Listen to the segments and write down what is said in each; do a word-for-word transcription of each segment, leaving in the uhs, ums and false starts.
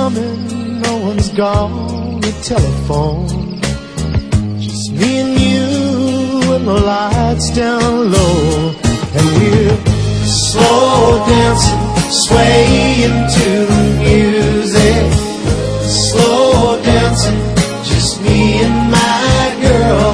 coming, no one's gone. The telephone, just me and you, and the lights down low, and we're slow dancing, swaying to the music. Slow dancing, just me and my girl.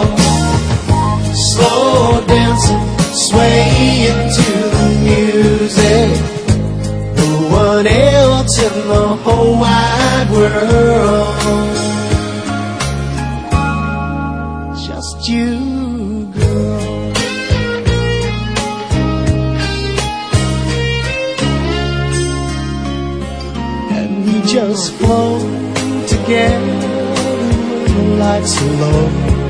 Slow dancing, swaying to the music. No one else in the whole wide world, just you, girl. And we just float together when the lights are low.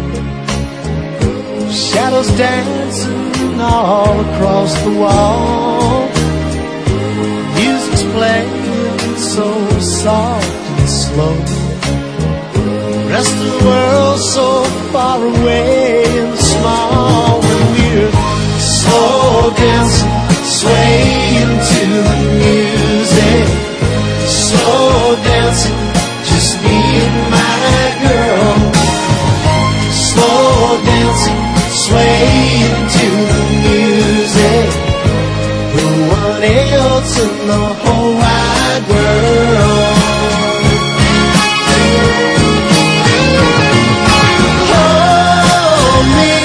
Shadows dancing all across the wall. Music's playing so soft and slow. Rest of the world so far away and small. When we're slow dancing, swaying to the music. Slow dancing, just me and my girl. Slow dancing, swaying to the music. No one else in the whole wide world. Hold me,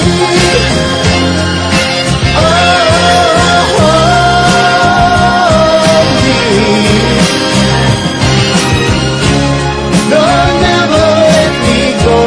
oh, hold me. No, never let me go.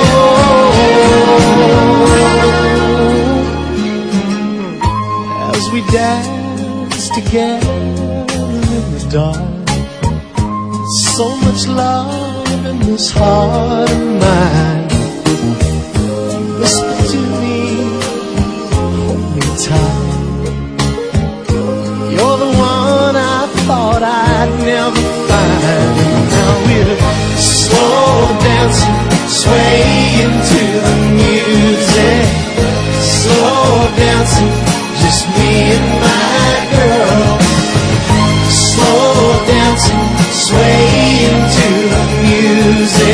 As we dance together in the dark, so much love in this heart of mine. Whisper to me, hold me tight. You're the one I thought I'd never find. Now we're slow dancing, swaying to the music. Slow dancing, just me and my girl. Slow dancing, swaying to the music.